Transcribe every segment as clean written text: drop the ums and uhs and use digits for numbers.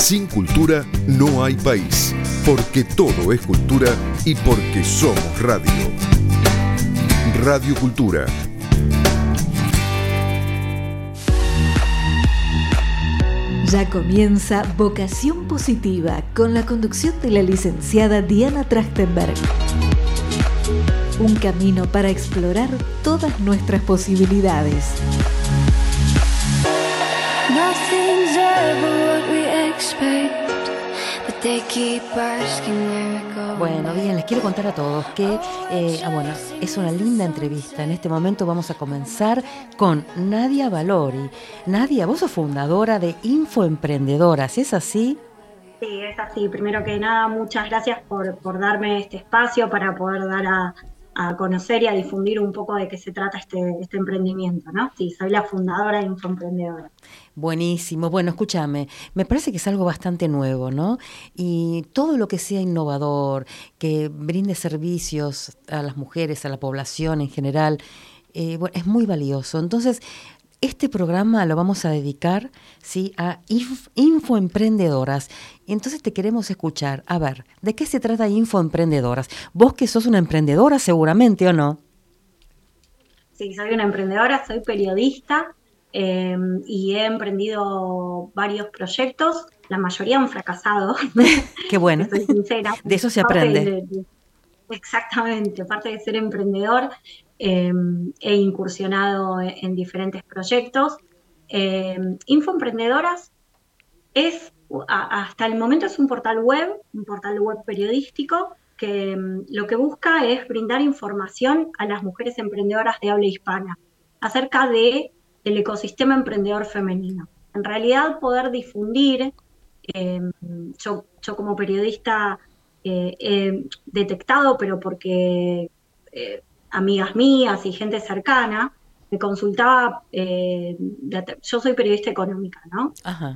Sin cultura no hay país, porque todo es cultura y porque somos radio. Radio Cultura. Ya comienza Vocación Positiva con la conducción de la licenciada Diana Trachtenberg. Un camino para explorar todas nuestras posibilidades. Nothing's ever what we expect, but they keep asking where it goes. Bueno, bien, les quiero contar a todos que es una linda entrevista. En este momento vamos a comenzar con Nadia Valori. Nadia, vos sos fundadora de Infoemprendedoras, ¿es así? Sí, es así. Primero que nada, muchas gracias por darme este espacio para poder dar a conocer y a difundir un poco de qué se trata este emprendimiento, ¿no? Sí, soy la fundadora de Infoemprendedora. Buenísimo. Bueno, escúchame, me parece que es algo bastante nuevo, ¿no? Y todo lo que sea innovador, que brinde servicios a las mujeres, a la población en general, es muy valioso. Entonces, este programa lo vamos a dedicar, ¿sí?, a infoemprendedoras. Entonces te queremos escuchar. A ver, ¿de qué se trata Infoemprendedoras? Vos que sos una emprendedora seguramente, ¿o no? Sí, soy una emprendedora, soy periodista y he emprendido varios proyectos. La mayoría han fracasado. Qué bueno. Soy sincera. De eso se aprende. Exactamente, aparte de ser emprendedor, he incursionado en diferentes proyectos. Infoemprendedoras hasta el momento es un portal web periodístico que lo que busca es brindar información a las mujeres emprendedoras de habla hispana acerca del ecosistema emprendedor femenino. En realidad poder difundir, yo como periodista he detectado, pero porque amigas mías y gente cercana me consultaba, yo soy periodista económica, ¿no? Ajá.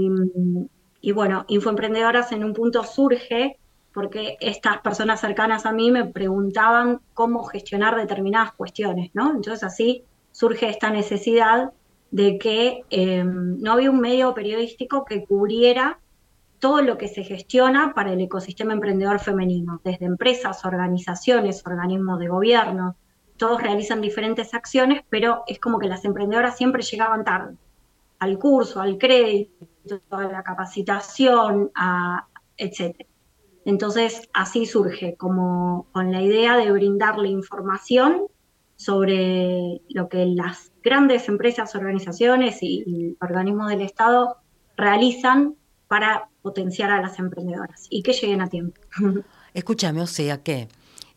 Y bueno, Infoemprendedoras en un punto surge porque estas personas cercanas a mí me preguntaban cómo gestionar determinadas cuestiones, ¿no? Entonces así surge esta necesidad de que no había un medio periodístico que cubriera todo lo que se gestiona para el ecosistema emprendedor femenino, desde empresas, organizaciones, organismos de gobierno. Todos realizan diferentes acciones, pero es como que las emprendedoras siempre llegaban tarde al curso, al crédito, a la capacitación, etc. Entonces, así surge, como con la idea de brindarle información sobre lo que las grandes empresas, organizaciones y organismos del Estado realizan para potenciar a las emprendedoras y que lleguen a tiempo. Escúchame, o sea que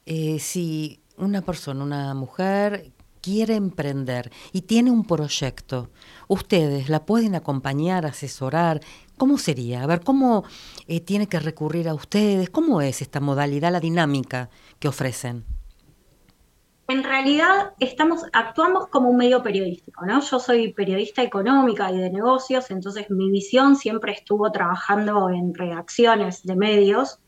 si una persona, una mujer quiere emprender y tiene un proyecto, ustedes la pueden acompañar, asesorar. ¿Cómo sería? A ver, ¿cómo tiene que recurrir a ustedes? ¿Cómo es esta modalidad, la dinámica que ofrecen? En realidad actuamos como un medio periodístico, ¿no? Yo soy periodista económica y de negocios, entonces mi visión siempre estuvo trabajando en redacciones de medios,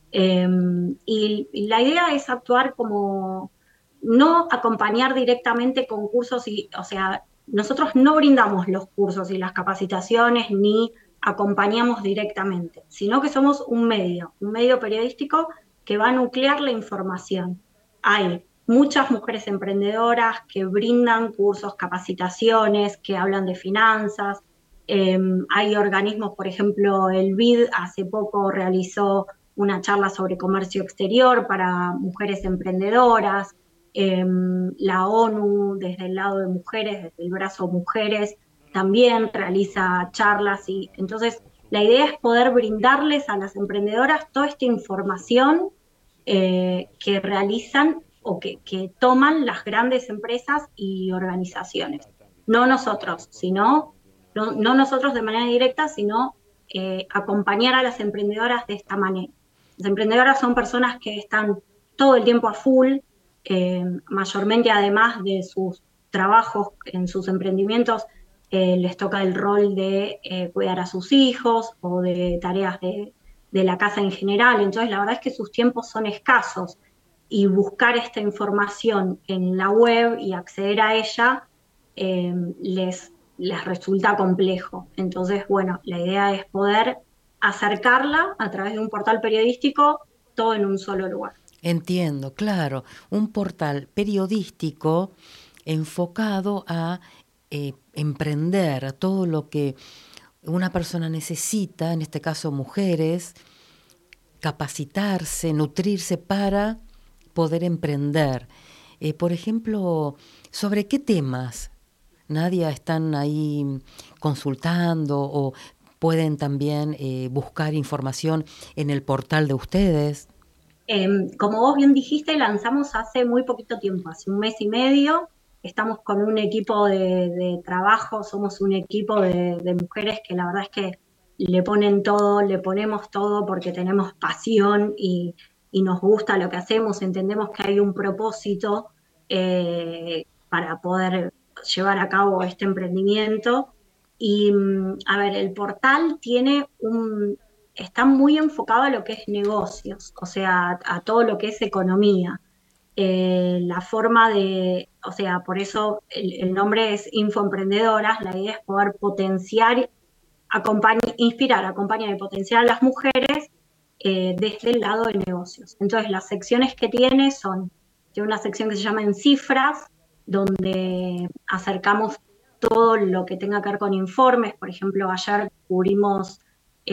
y la idea es actuar como, no acompañar directamente con cursos, o sea, nosotros no brindamos los cursos y las capacitaciones ni acompañamos directamente, sino que somos un medio periodístico que va a nuclear la información. Hay muchas mujeres emprendedoras que brindan cursos, capacitaciones, que hablan de finanzas. Hay organismos, por ejemplo, el BID hace poco realizó una charla sobre comercio exterior para mujeres emprendedoras. La ONU, desde el lado de mujeres, desde el brazo mujeres, también realiza charlas. Y entonces la idea es poder brindarles a las emprendedoras toda esta información que realizan o que toman las grandes empresas y organizaciones. No nosotros, no nosotros de manera directa, sino acompañar a las emprendedoras de esta manera. Las emprendedoras son personas que están todo el tiempo a full, mayormente además de sus trabajos en sus emprendimientos, les toca el rol de cuidar a sus hijos o de tareas de la casa en general. Entonces la verdad es que sus tiempos son escasos y buscar esta información en la web y acceder a ella les resulta complejo. Entonces, bueno, la idea es poder acercarla a través de un portal periodístico, todo en un solo lugar. Entiendo, claro. Un portal periodístico enfocado a emprender, a todo lo que una persona necesita, en este caso mujeres, capacitarse, nutrirse para poder emprender. Por ejemplo, ¿sobre qué temas, Nadia, están ahí consultando o pueden también buscar información en el portal de ustedes? Como vos bien dijiste, lanzamos hace muy poquito tiempo, hace 1 mes y medio. Estamos con un equipo de trabajo, somos un equipo de mujeres que la verdad es que le ponen todo, le ponemos todo porque tenemos pasión y nos gusta lo que hacemos, entendemos que hay un propósito para poder llevar a cabo este emprendimiento. Y a ver, el portal está muy enfocado a lo que es negocios, o sea, a todo lo que es economía. La forma o sea, por eso el nombre es Infoemprendedoras. La idea es poder potenciar, inspirar, acompañar y potenciar a las mujeres desde el lado de negocios. Entonces, las secciones que tiene tiene una sección que se llama En Cifras, donde acercamos todo lo que tenga que ver con informes. Por ejemplo, ayer cubrimos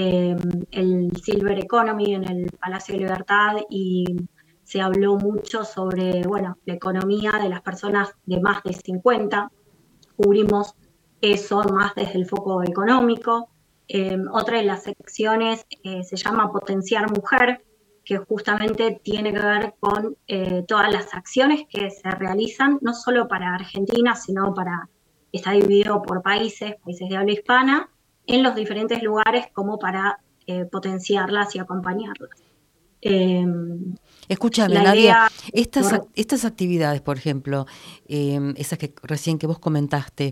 el Silver Economy en el Palacio de Libertad y se habló mucho sobre, bueno, la economía de las personas de más de 50. Cubrimos eso más desde el foco económico. Otra de las secciones se llama Potenciar Mujer, que justamente tiene que ver con todas las acciones que se realizan, no solo para Argentina, sino está dividido por países de habla hispana, en los diferentes lugares como para potenciarlas y acompañarlas. Escúchame, Nadia, estas actividades, por ejemplo, esas que recién que vos comentaste,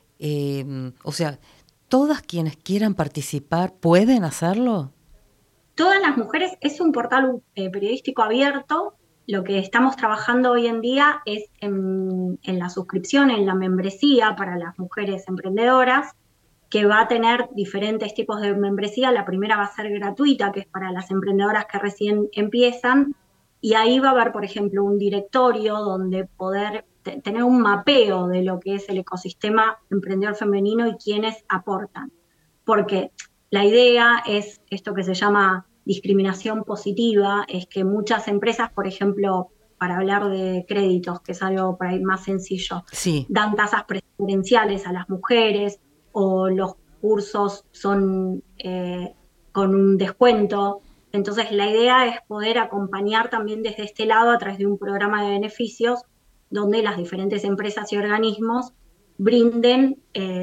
o sea, ¿todas quienes quieran participar pueden hacerlo? Todas las mujeres, es un portal periodístico abierto. Lo que estamos trabajando hoy en día es en la suscripción, en la membresía para las mujeres emprendedoras, que va a tener diferentes tipos de membresía. La primera va a ser gratuita, que es para las emprendedoras que recién empiezan, y ahí va a haber, por ejemplo, un directorio donde poder tener un mapeo de lo que es el ecosistema emprendedor femenino y quiénes aportan. Porque la idea es esto que se llama discriminación positiva, es que muchas empresas, por ejemplo, para hablar de créditos, que es algo por ahí más sencillo, sí, dan tasas preferenciales a las mujeres, o los cursos son con un descuento. Entonces la idea es poder acompañar también desde este lado a través de un programa de beneficios donde las diferentes empresas y organismos brinden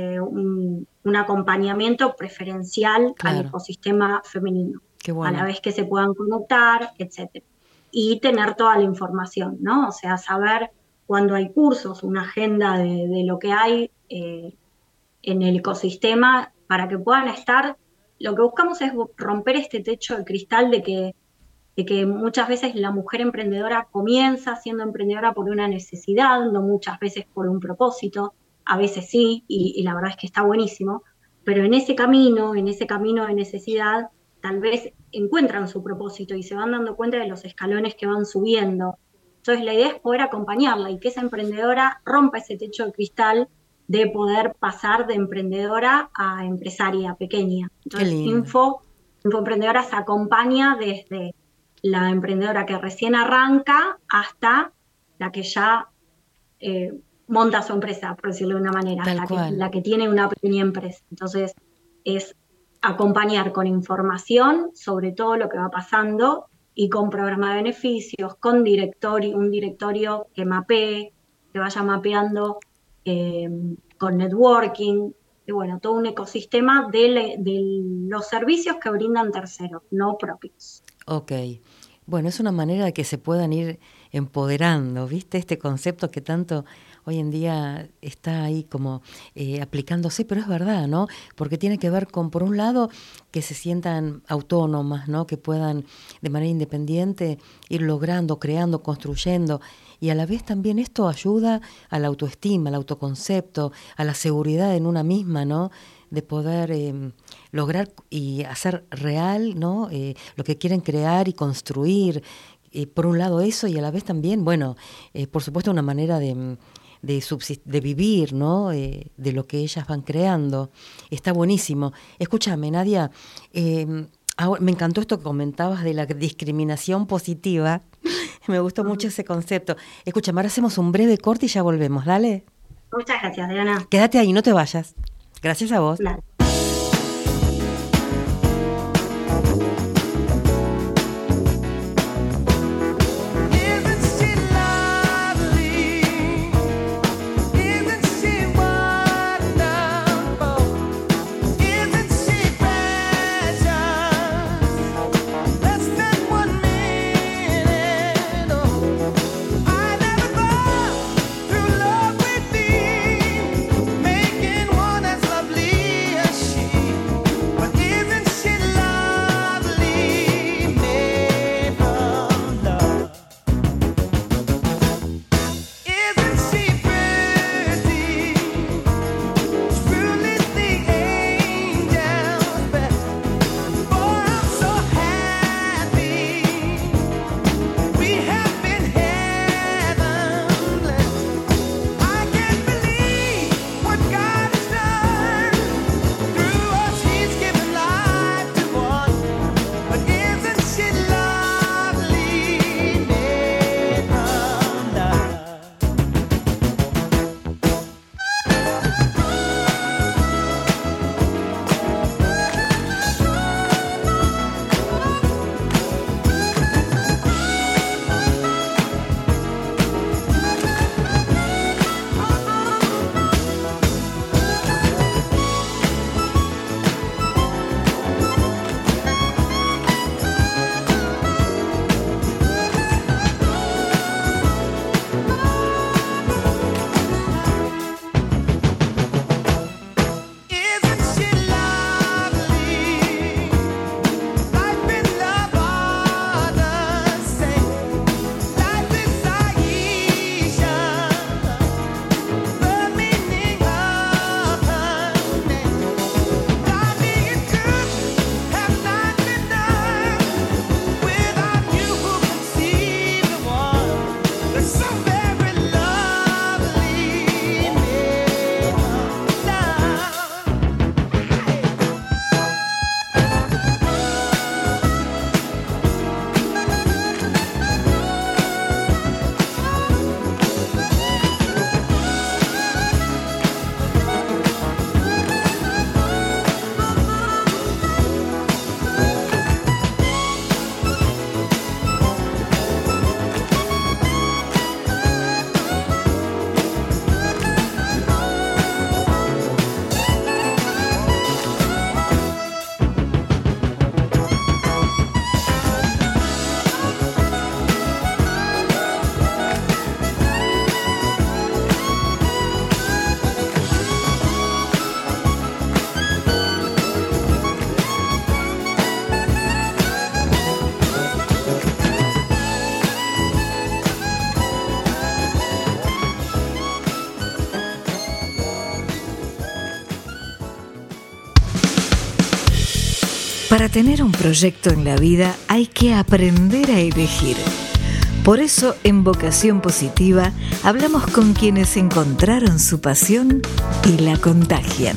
un acompañamiento preferencial al ecosistema femenino, qué bueno, a la vez que se puedan conectar, etcétera. Y tener toda la información, ¿no? O sea, saber cuando hay cursos, una agenda de lo que hay en el ecosistema para que puedan estar. Lo que buscamos es romper este techo de cristal de que muchas veces la mujer emprendedora comienza siendo emprendedora por una necesidad, no muchas veces por un propósito, a veces sí, y la verdad es que está buenísimo, pero en ese camino de necesidad, tal vez encuentran su propósito y se van dando cuenta de los escalones que van subiendo. Entonces la idea es poder acompañarla y que esa emprendedora rompa ese techo de cristal de poder pasar de emprendedora a empresaria pequeña. Entonces, Infoemprendedoras acompaña desde la emprendedora que recién arranca hasta la que ya monta su empresa, por decirlo de una manera, la que tiene una pequeña empresa. Entonces, es acompañar con información sobre todo lo que va pasando y con programa de beneficios, con un directorio que mapee, que vaya mapeando con networking, y bueno, todo un ecosistema de los servicios que brindan terceros, no propios. Ok, bueno, es una manera de que se puedan ir empoderando, ¿viste? Este concepto que tanto hoy en día está ahí como aplicándose, pero es verdad, ¿no? Porque tiene que ver con, por un lado, que se sientan autónomas, ¿no? Que puedan de manera independiente ir logrando, creando, construyendo, y a la vez también esto ayuda a la autoestima, al autoconcepto, a la seguridad en una misma, ¿no? de poder lograr y hacer real, ¿no? Lo que quieren crear y construir. Por un lado eso, y a la vez también, bueno, por supuesto una manera de vivir, ¿no? De lo que ellas van creando. Está buenísimo. Escúchame, Nadia, ahora, me encantó esto que comentabas de la discriminación positiva. Me gustó mucho ese concepto. Escúchame, ahora hacemos un breve corte y ya volvemos, dale. Muchas gracias, Diana. Quédate ahí, no te vayas. Gracias a vos. Dale. Para tener un proyecto en la vida hay que aprender a elegir. Por eso, en Vocación Positiva, hablamos con quienes encontraron su pasión y la contagian.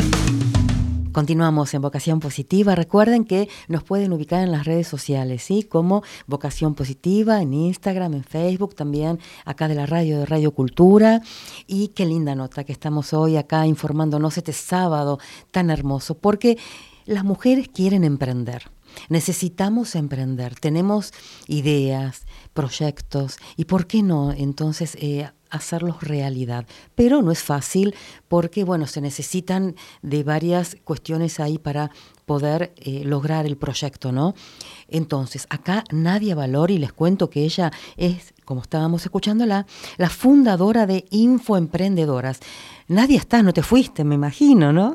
Continuamos en Vocación Positiva. Recuerden que nos pueden ubicar en las redes sociales, ¿sí? Como Vocación Positiva, en Instagram, en Facebook, también acá de la radio, de Radio Cultura. Y qué linda nota que estamos hoy acá informándonos este sábado tan hermoso, porque las mujeres quieren emprender. Necesitamos emprender, tenemos ideas, proyectos, y ¿por qué no entonces hacerlos realidad? Pero no es fácil porque, bueno, se necesitan de varias cuestiones ahí para poder lograr el proyecto, ¿no? Entonces, acá Nadia Valori, les cuento que ella es, como estábamos escuchándola, la fundadora de Infoemprendedoras. Nadia, estás, no te fuiste, me imagino, ¿no?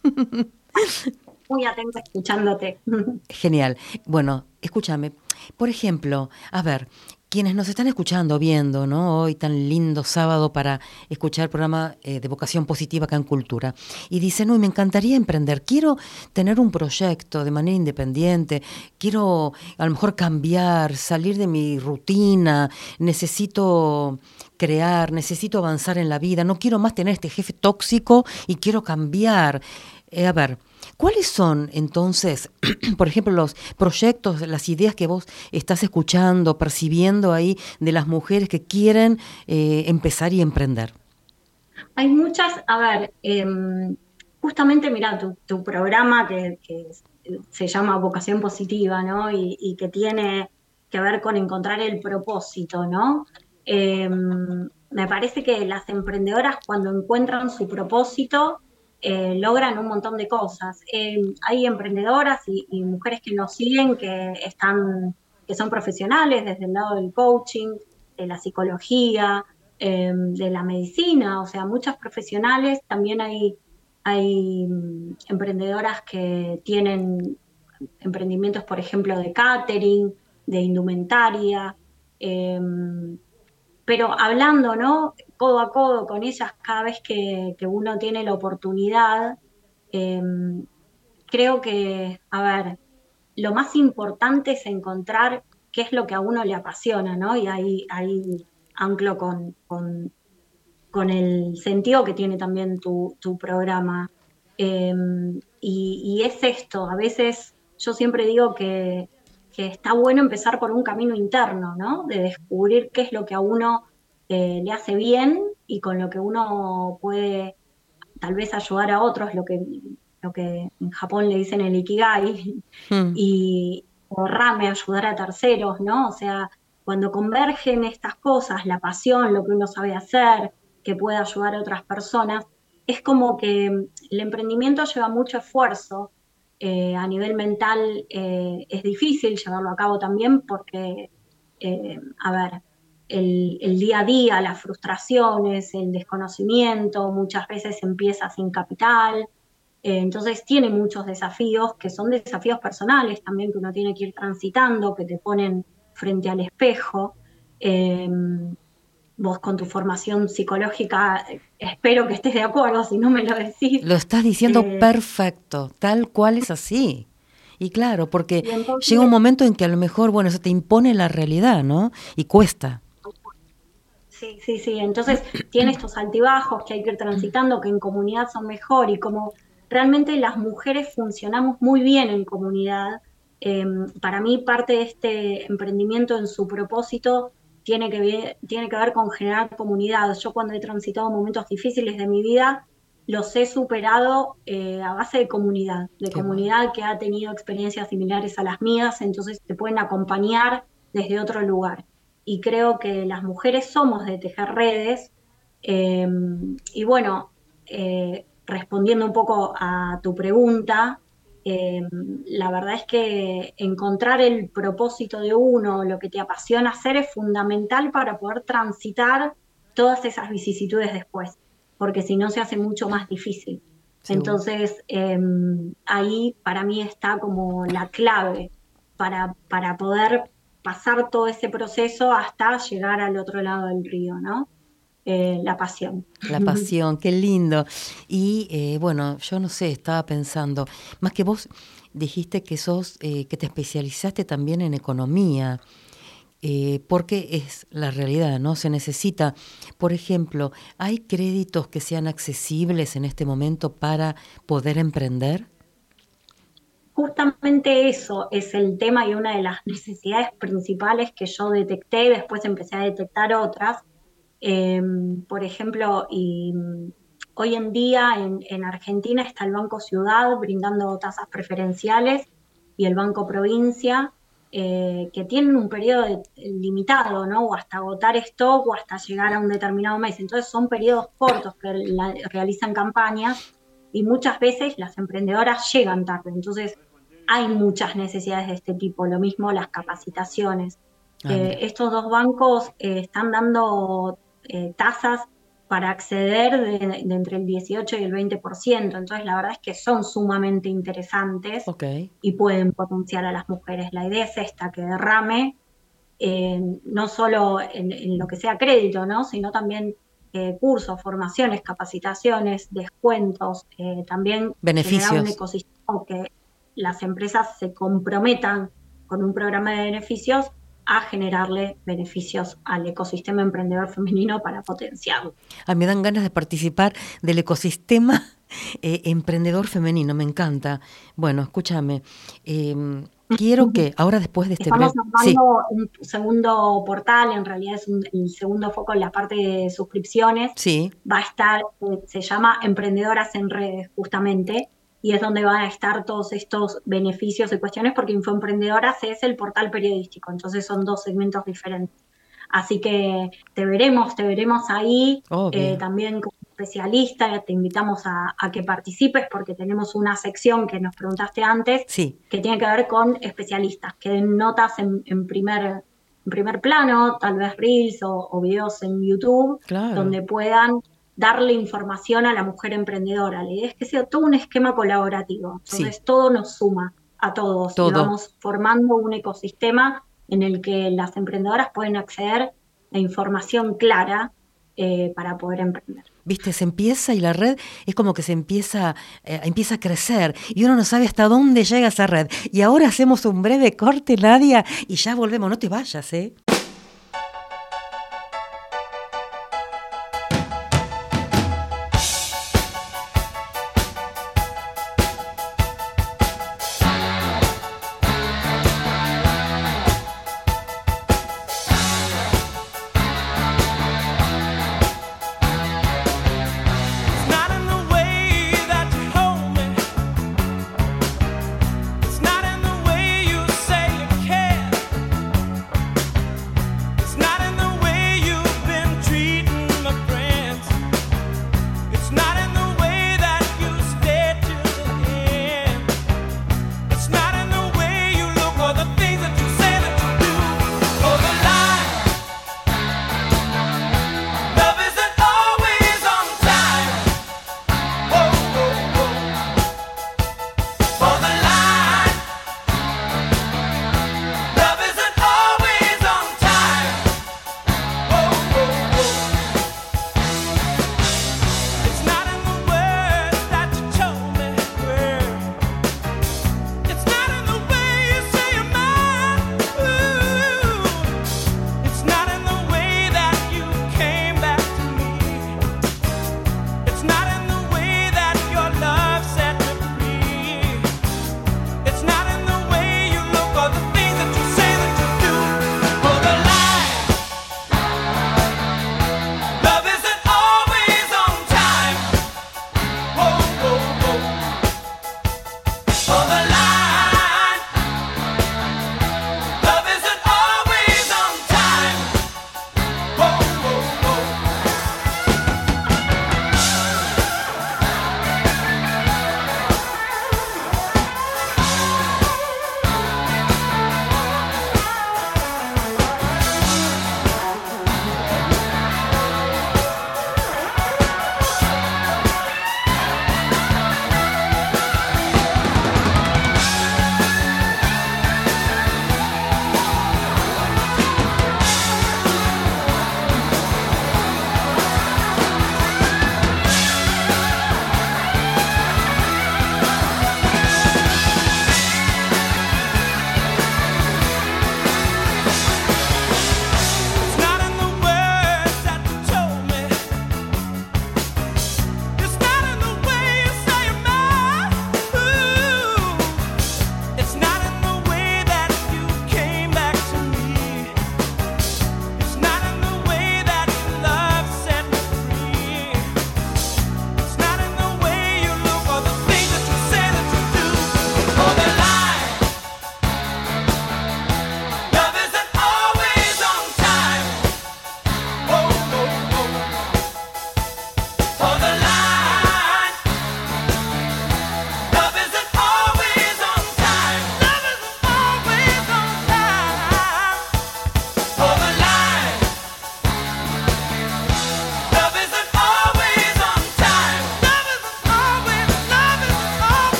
Muy atenta escuchándote. Genial. Bueno, escúchame. Por ejemplo, a ver, quienes nos están escuchando, viendo, ¿no? Hoy tan lindo sábado para escuchar el programa de Vocación Positiva acá en Cultura. Y dicen, uy, me encantaría emprender, quiero tener un proyecto de manera independiente, quiero a lo mejor cambiar, salir de mi rutina, necesito crear, necesito avanzar en la vida, no quiero más tener este jefe tóxico y quiero cambiar. A ver, ¿cuáles son entonces, por ejemplo, los proyectos, las ideas que vos estás escuchando, percibiendo ahí de las mujeres que quieren empezar y emprender? Hay muchas, a ver, justamente mira, tu programa se llama Vocación Positiva, ¿no? Y que tiene que ver con encontrar el propósito, ¿no? Me parece que las emprendedoras cuando encuentran su propósito logran un montón de cosas. Hay emprendedoras y mujeres que nos siguen que son profesionales desde el lado del coaching, de la psicología, de la medicina, o sea, muchas profesionales. También hay emprendedoras que tienen emprendimientos, por ejemplo, de catering, de indumentaria, eh, pero hablando, ¿no? Codo a codo con ellas cada vez que uno tiene la oportunidad, eh, creo que, a ver, lo más importante es encontrar qué es lo que a uno le apasiona, ¿no? Y ahí anclo con el sentido que tiene también tu programa. Eh, y es esto, a veces yo siempre digo que está bueno empezar por un camino interno, ¿no? De descubrir qué es lo que a uno le hace bien y con lo que uno puede tal vez ayudar a otros, lo que en Japón le dicen el ikigai, Mm. o rame, ayudar a terceros, ¿no? O sea, cuando convergen estas cosas, la pasión, lo que uno sabe hacer, que puede ayudar a otras personas, es como que el emprendimiento lleva mucho esfuerzo. A nivel mental es difícil llevarlo a cabo también porque, a ver, el día a día, las frustraciones, el desconocimiento, muchas veces empieza sin capital. Entonces tiene muchos desafíos que son desafíos personales también que uno tiene que ir transitando, que te ponen frente al espejo. Eh, Vos con tu formación psicológica, espero que estés de acuerdo, si no me lo decís. Lo estás diciendo Eh, perfecto, tal cual es así. Y claro, porque y entonces, llega un momento en que a lo mejor, bueno, eso te impone la realidad, ¿no? Y cuesta. sí, sí, sí. Entonces tiene estos altibajos que hay que ir transitando, que en comunidad son mejor y como realmente las mujeres funcionamos muy bien en comunidad. eh, para mí parte de este emprendimiento en su propósito tiene que ver con generar comunidad. Yo cuando he transitado momentos difíciles de mi vida, los he superado a base de Qué bueno. comunidad que ha tenido experiencias similares a las mías, entonces te pueden acompañar desde otro lugar y creo que las mujeres somos de tejer redes. eh, y bueno, respondiendo un poco a tu pregunta, eh, la verdad es que encontrar el propósito de uno, lo que te apasiona hacer, es fundamental para poder transitar todas esas vicisitudes después, porque si no se hace mucho más difícil. Seguro. Entonces, ahí para mí está como la clave para poder pasar todo ese proceso hasta llegar al otro lado del río, ¿no? La pasión. La pasión, qué lindo. Y bueno, yo no sé, estaba pensando, más que vos dijiste que que te especializaste también en economía, porque es la realidad, ¿no? Se necesita, por ejemplo, ¿hay créditos que sean accesibles en este momento para poder emprender? Justamente eso es el tema y una de las necesidades principales que yo detecté y después empecé a detectar otras. Eh, por ejemplo, hoy en día en Argentina está el Banco Ciudad brindando tasas preferenciales y el Banco Provincia, que tienen un periodo limitado, ¿no? O hasta agotar stock o hasta llegar a un determinado mes. Entonces son periodos cortos que realizan campañas y muchas veces las emprendedoras llegan tarde. Entonces hay muchas necesidades de este tipo. Lo mismo las capacitaciones. Ah, mira, Estos dos bancos están dando tasas para acceder de entre el 18 y el 20%. Entonces, la verdad es que son sumamente interesantes ok. y pueden potenciar a las mujeres. La idea es esta, que derrame no solo en lo que sea crédito, ¿no? Sino también cursos, formaciones, capacitaciones, descuentos, también generar un Beneficios. ecosistema que las empresas se comprometan con un programa de beneficios a generarle beneficios al ecosistema emprendedor femenino para potenciarlo. Me dan ganas de participar del ecosistema emprendedor femenino, me encanta. Bueno, escúchame, quiero que ahora después de este Estamos breve... armando un segundo portal, en realidad es el segundo foco en la parte de suscripciones. Sí. Va a estar, se llama Emprendedoras en Redes, justamente, y es donde van a estar todos estos beneficios y cuestiones, porque Infoemprendedoras es el portal periodístico, entonces son dos segmentos diferentes. Así que te veremos ahí, también como especialista, te invitamos a que participes porque tenemos una sección que nos preguntaste antes, sí, que tiene que ver con especialistas, que den notas en primer plano, tal vez reels o videos en YouTube, claro, donde puedan darle información a la mujer emprendedora. La idea es que sea todo un esquema colaborativo, entonces sí, todo nos suma a todos y vamos formando un ecosistema en el que las emprendedoras pueden acceder a información clara para poder emprender. Viste, se empieza y la red es como que se empieza a crecer y uno no sabe hasta dónde llega esa red. Y ahora hacemos un breve corte, Nadia, y ya volvemos. No te vayas, ¿eh?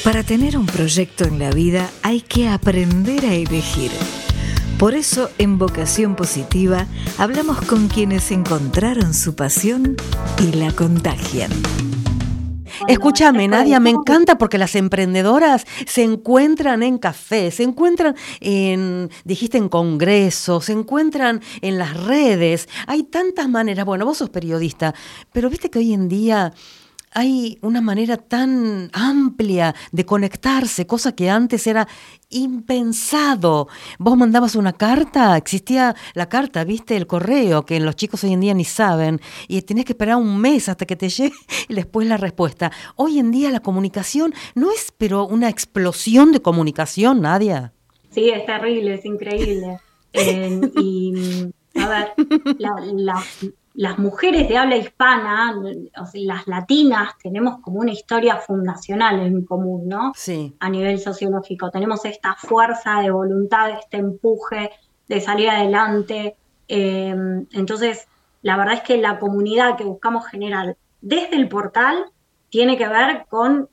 Para tener un proyecto en la vida hay que aprender a elegir. Por eso, en Vocación Positiva, hablamos con quienes encontraron su pasión y la contagian. Escúchame, Nadia, me encanta porque las emprendedoras se encuentran en cafés, se encuentran dijiste en congresos, se encuentran en las redes. Hay tantas maneras. Bueno, vos sos periodista, pero viste que hoy en día hay una manera tan amplia de conectarse, cosa que antes era impensado. Vos mandabas una carta, existía la carta, viste, el correo, que los chicos hoy en día ni saben, y tenés que esperar un mes hasta que te llegue y después la respuesta. Hoy en día la comunicación no es, pero una explosión de comunicación, Nadia. Sí, es terrible, es increíble. A ver, las mujeres de habla hispana, o sea, las latinas, tenemos como una historia fundacional en común, ¿no? Sí. A nivel sociológico. Tenemos esta fuerza de voluntad, este empuje de salir adelante. Entonces, la verdad es que la comunidad que buscamos generar desde el portal tiene que ver con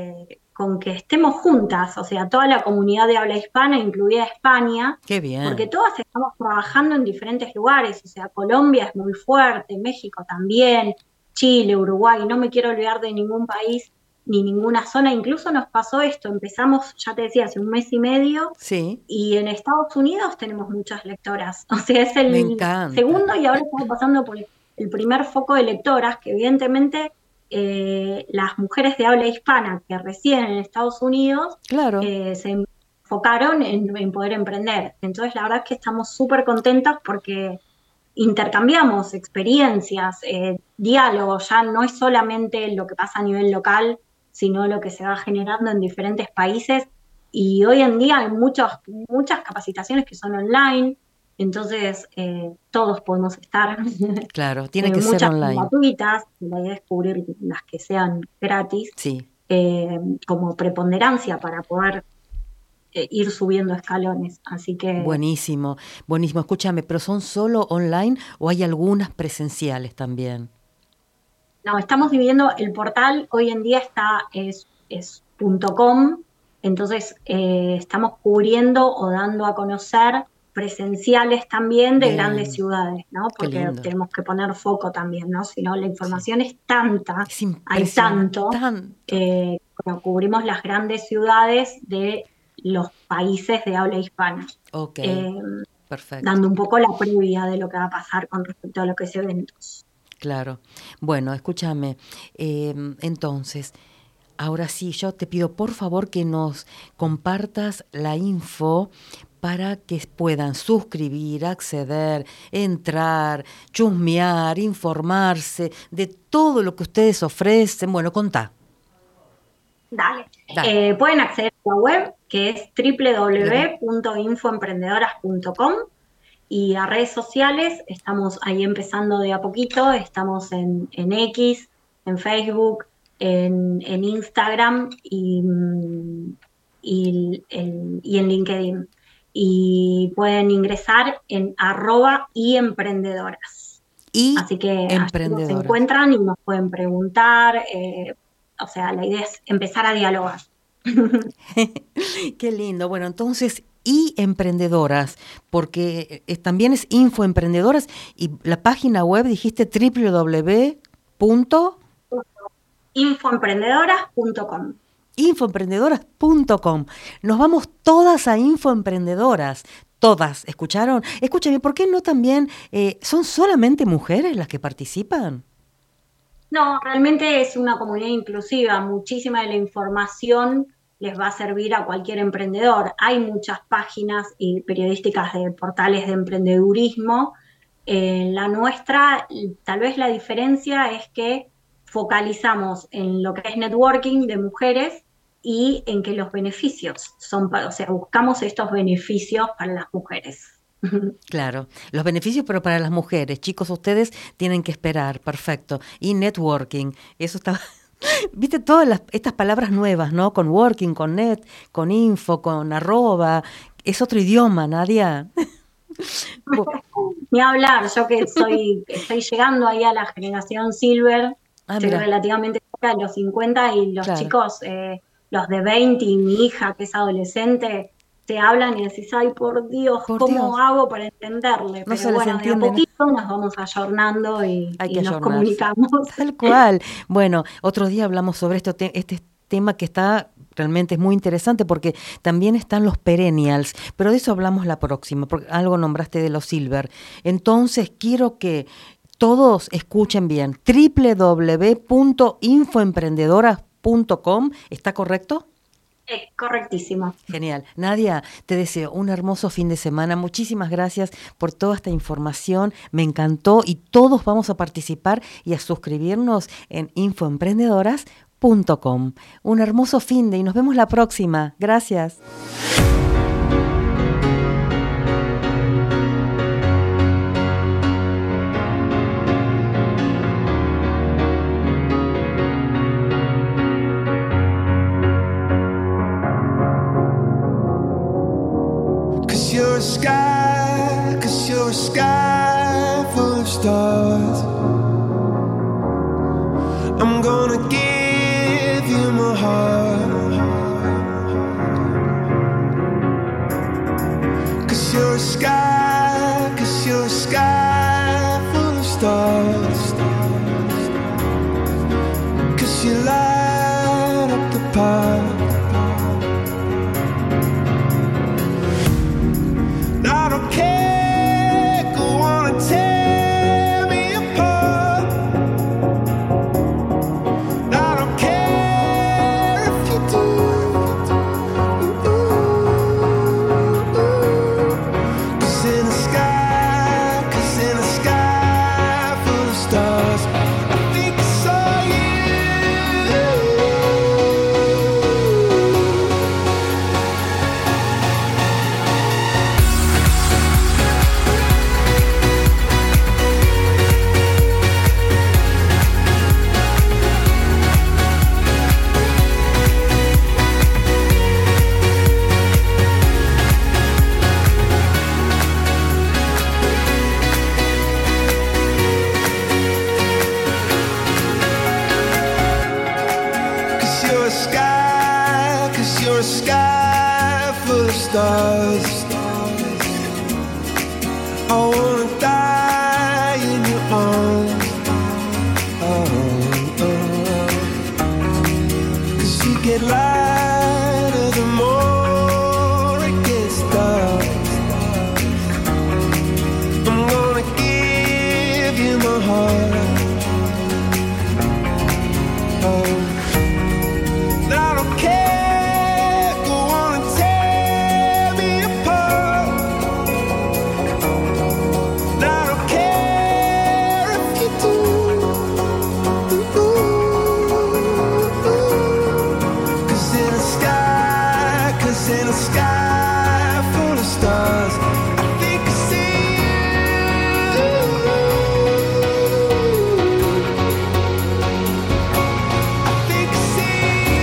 que estemos juntas, o sea, toda la comunidad de habla hispana, incluida España. Qué bien. Porque todas estamos trabajando en diferentes lugares, o sea, Colombia es muy fuerte, México también, Chile, Uruguay, no me quiero olvidar de ningún país ni ninguna zona. Incluso nos pasó esto, empezamos, ya te decía, hace un mes y medio, sí. Y en Estados Unidos tenemos muchas lectoras, o sea, es el Me encanta. segundo, y ahora estamos pasando por el primer foco de lectoras, que evidentemente las mujeres de habla hispana que residen en Estados Unidos, claro, se enfocaron en poder emprender. Entonces, la verdad es que estamos súper contentas porque intercambiamos experiencias, diálogos, ya no es solamente lo que pasa a nivel local, sino lo que se va generando en diferentes países. Y hoy en día hay muchas capacitaciones que son online, entonces todos podemos estar. Claro, tiene que ser muchas online. Gratuitas, la idea es cubrir las que sean gratis, sí. Como preponderancia para poder ir subiendo escalones, así que... Buenísimo, buenísimo. Escúchame, ¿pero son solo online o hay algunas presenciales también? No, estamos dividiendo el portal, hoy en día es .com, entonces estamos cubriendo o dando a conocer presenciales también de grandes ciudades, ¿no? Porque tenemos que poner foco también, ¿no? Si no, la información es tanta, hay tanto. Bueno, cubrimos las grandes ciudades de los países de habla hispana. Ok, perfecto. Dando un poco la previa de lo que va a pasar con respecto a lo que es eventos. Claro. Bueno, escúchame, entonces, ahora sí, yo te pido por favor que nos compartas la info para que puedan suscribir, acceder, entrar, chusmear, informarse de todo lo que ustedes ofrecen. Bueno, contá. Dale. Pueden acceder a la web, que es www.infoemprendedoras.com, y a redes sociales, estamos ahí empezando de a poquito, estamos en X, en Facebook, en Instagram y en LinkedIn. Y pueden ingresar en @yemprendedoras. Así que allí nos encuentran y nos pueden preguntar. O sea, la idea es empezar a dialogar. Qué lindo. Bueno, entonces, y emprendedoras, porque también es Infoemprendedoras, y la página web dijiste www.infoemprendedoras.com. Infoemprendedoras.com. Nos vamos todas a Infoemprendedoras. Todas, ¿escucharon? Escúchame, ¿por qué no también son solamente mujeres las que participan? No, realmente es una comunidad inclusiva. Muchísima de la información les va a servir a cualquier emprendedor. Hay muchas páginas y periodísticas de portales de emprendedurismo. La nuestra, tal vez la diferencia es que focalizamos en lo que es networking de mujeres y en que los beneficios son, o sea, buscamos estos beneficios para las mujeres. Claro, los beneficios, pero para las mujeres. Chicos, ustedes tienen que esperar, perfecto. Y networking, eso está... Viste todas estas palabras nuevas, ¿no? Con working, con net, con info, con @. Es otro idioma, Nadia. Ni hablar, yo que estoy llegando ahí a la generación Silver, estoy relativamente cerca de los 50 y los chicos los de 20 y mi hija que es adolescente, te hablan y decís, ay, por Dios, Por ¿cómo Dios. hago para entenderle? No Pero se les bueno, de a entiende, ¿no? poquito nos vamos ayornando Hay y que nos ayornarse. comunicamos. Tal cual. Bueno, otro día hablamos sobre este tema que está realmente es muy interesante porque también están los perennials, pero de eso hablamos la próxima, porque algo nombraste de los silver. Entonces quiero que todos escuchen bien, www.infoemprendedoras.com, ¿está correcto? Correctísimo. Genial. Nadia, te deseo un hermoso fin de semana. Muchísimas gracias por toda esta información. Me encantó y todos vamos a participar y a suscribirnos en infoemprendedoras.com. Un hermoso fin de y nos vemos la próxima. Gracias. You're a sky, 'cause you're a sky full of stars. I'm gonna give you my heart. 'Cause you're a sky, 'cause you're a sky full of stars. 'Cause you light up the path. I don't care, go on and tear me apart. I don't care if you do. Cause in the sky full of stars, I think I saw you. You're a sky full of stars. I wanna die in your arms. Cause you get lighter the more it gets dark. I'm gonna give you my heart. I don't care, go on and tear me apart. I don't care if you do. Cause in a sky full of stars, I think I see you. I think I see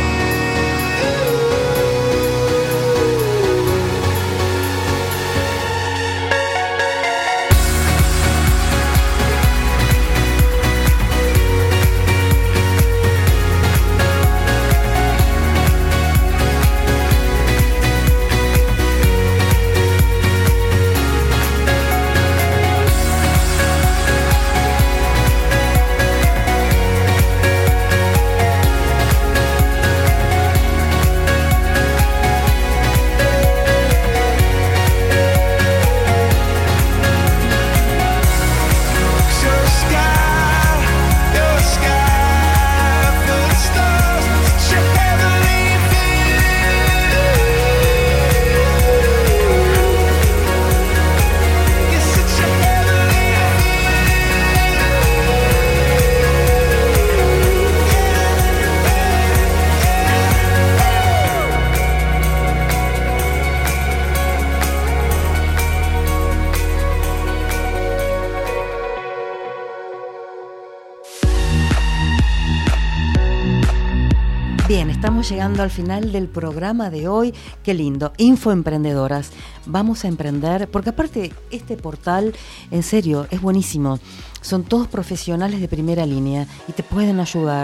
Bien, estamos llegando al final del programa de hoy. Qué lindo, Infoemprendedoras. Vamos a emprender, porque aparte este portal, en serio, es buenísimo. Son todos profesionales de primera línea y te pueden ayudar.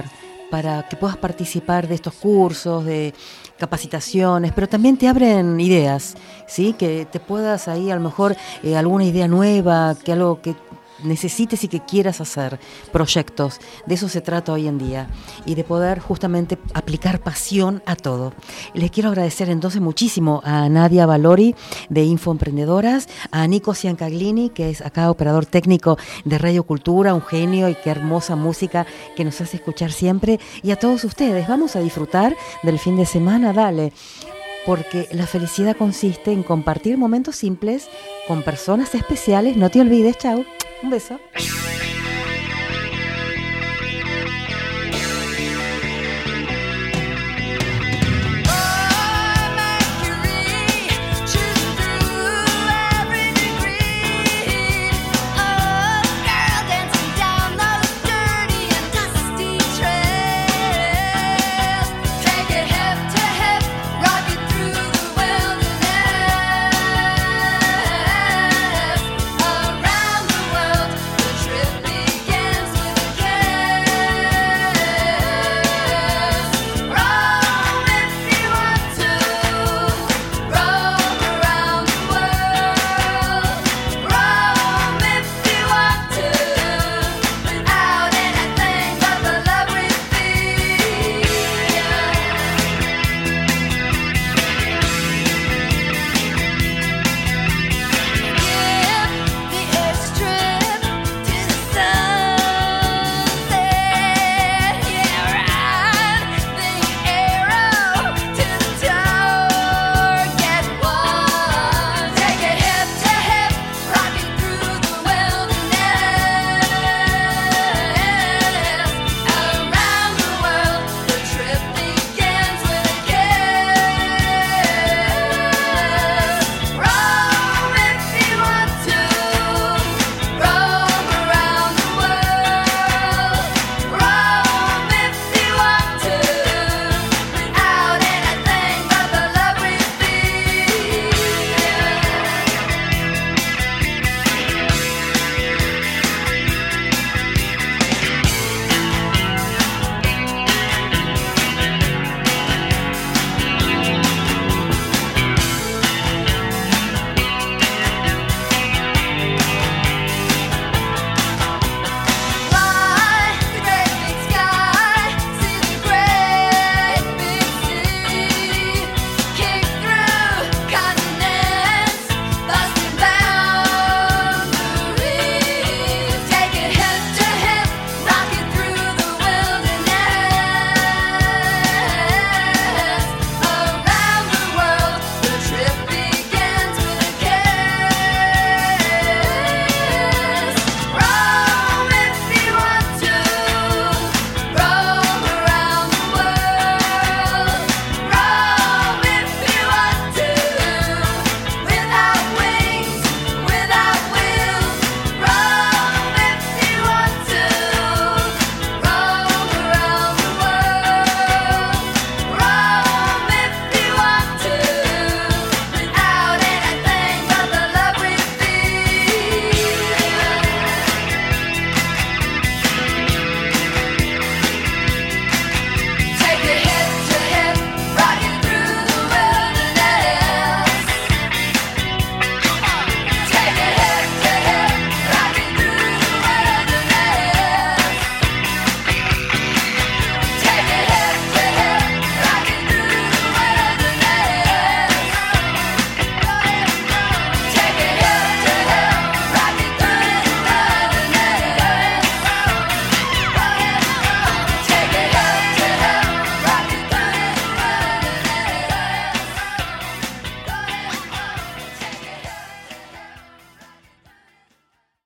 para que puedas participar de estos cursos, de capacitaciones, pero también te abren ideas, ¿sí? Que te puedas ahí a lo mejor alguna idea nueva, que algo que necesites y que quieras hacer, proyectos. De eso se trata hoy en día y de poder justamente aplicar pasión a todo. Les quiero agradecer entonces muchísimo a Nadia Valori de Infoemprendedoras, a Nico Ciancaglini, que es acá operador técnico de Radio Cultura, un genio y qué hermosa música que nos hace escuchar siempre, y a todos ustedes. Vamos a disfrutar del fin de semana, dale, porque la felicidad consiste en compartir momentos simples con personas especiales. No te olvides, chau, un beso.